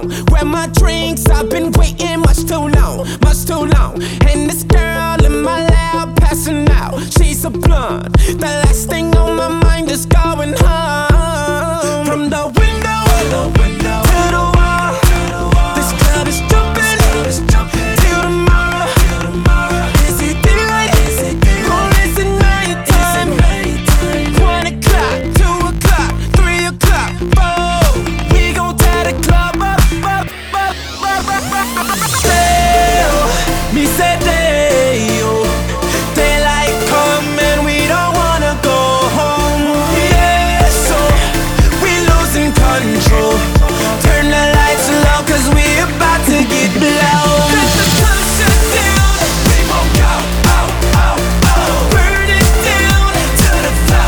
on. Grab my drinks, I've been waiting much too long, much too long. And this girl in my lap passing out, she's a blunt. The last thing on my mind is going home. From the window to the wall, this club is jumping till tomorrow. Is it daylight or is it nighttime? 1 o'clock, 2 o'clock, 3 o'clock, 4. We gon' tear the club up. Me say daylight come and we don't wanna go home. Yeah, so we losing control. Turn the lights low 'cause we about to get blown. Let the sun shut down, we won't go, burn it down to the floor,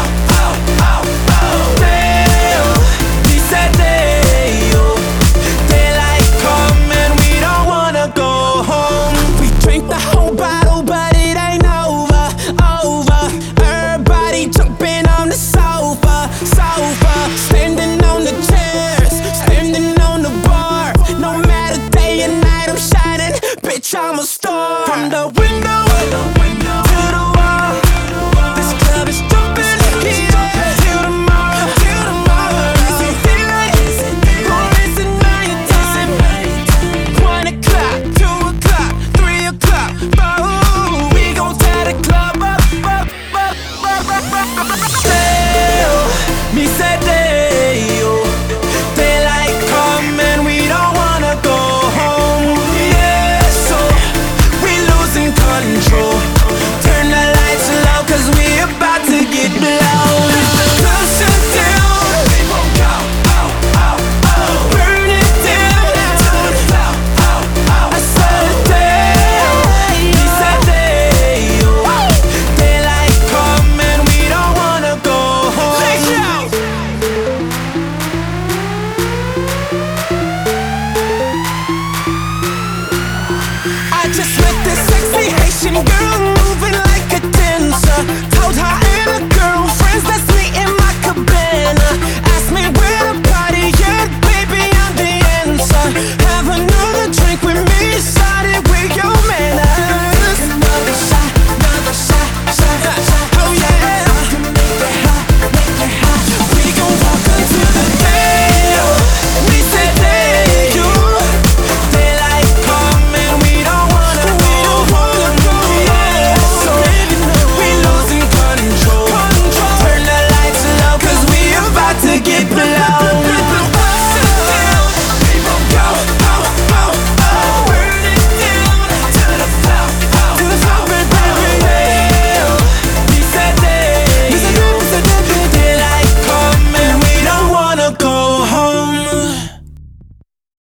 Damn, we said daylight come and we don't wanna go home. We drink the whole bottle but it ain't over. Everybody jumping on the sofa. Standing on the chairs, standing on the bar. No matter day and night I'm shining, bitch I'm a star. From the window to the wall, this club is jumping till tomorrow. Is it daylight or is it nighttime? 1 o'clock, 2 o'clock, 3 o'clock, 4. We gon' tear the club up. Me say daylight come and we don't wanna go home. Yeah, so we losing control. Turn the lights low 'cause we about to get blown. Let the sun shut down, we won't go, burn it down to the floor. I said me say daylight come and we don't wanna go home. I just met this sexy Haitian girl moving like a dancer.